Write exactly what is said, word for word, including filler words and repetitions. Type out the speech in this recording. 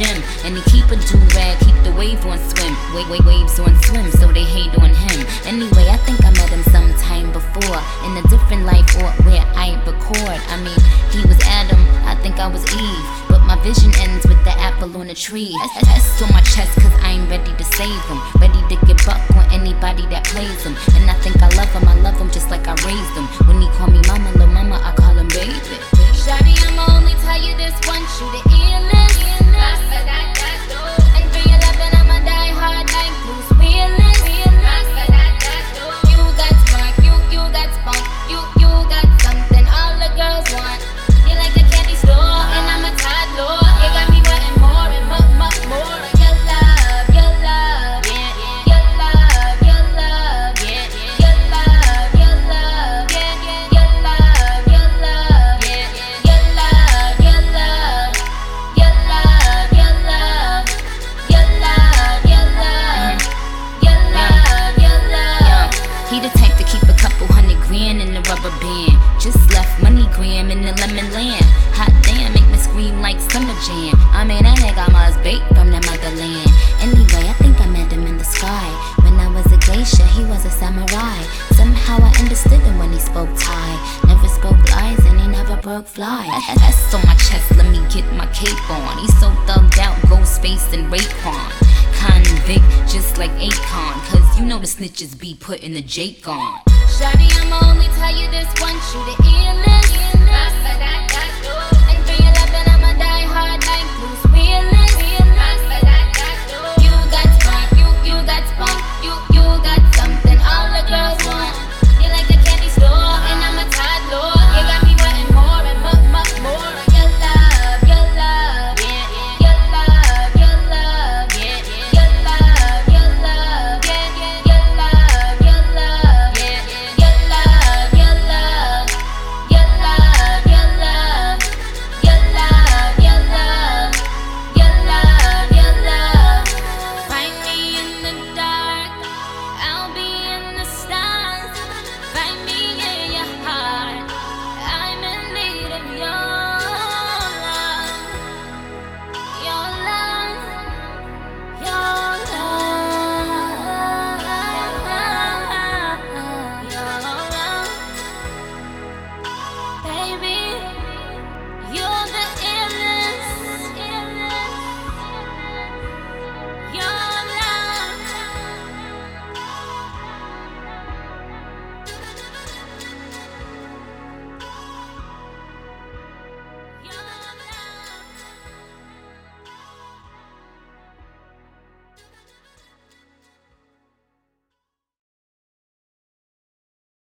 gym. And he keep a do-rag, keep the wave on swim. Wave, wave, waves on swim, so they hate on him. Anyway, I think I met him sometime before, in a different life or where I record. I mean, he was Adam, I think I was Eve, but my vision ends with the apple on the tree. S on my chest cause I'm ready to save him, ready to get buck on anybody that plays him. And I think I love him, I love him just like I raised him. When he call me mama, lil' mama, I call him baby. Shawty, I'ma only tell you this once, you the illest. And for your loving, I'ma die hard like Bruce Willis. You got spark, you, you got spunk, you, you got something all the girls want. You like a candy store, and I'm a toddler. You got me wanting more and more, more, more. Your love, your love, yeah, yeah. Your love, your love, yeah, yeah. Your love, your love, yeah, yeah. Your love, your love, yeah, yeah. Your love, your love, your love, your love, your love, your love, your love, your love. He the type to keep a couple hundred grand in the rubber band. Just left money gram in the lemon land. Hot damn, make me scream like summer jam. I mean, that nigga must bait from the motherland. Anyway, I think I met him in the sky. When I was a geisha, he was a samurai. Somehow I understood him when he spoke Thai. Never spoke lies and he never broke fly. That's on my chest, let me get my cape on. He's so thugged out, Ghostface and Raekwon. Convict, just like Akon, cause you know the snitches be putting the Jake on. Shawty, I'ma only tell you this once, you the illest.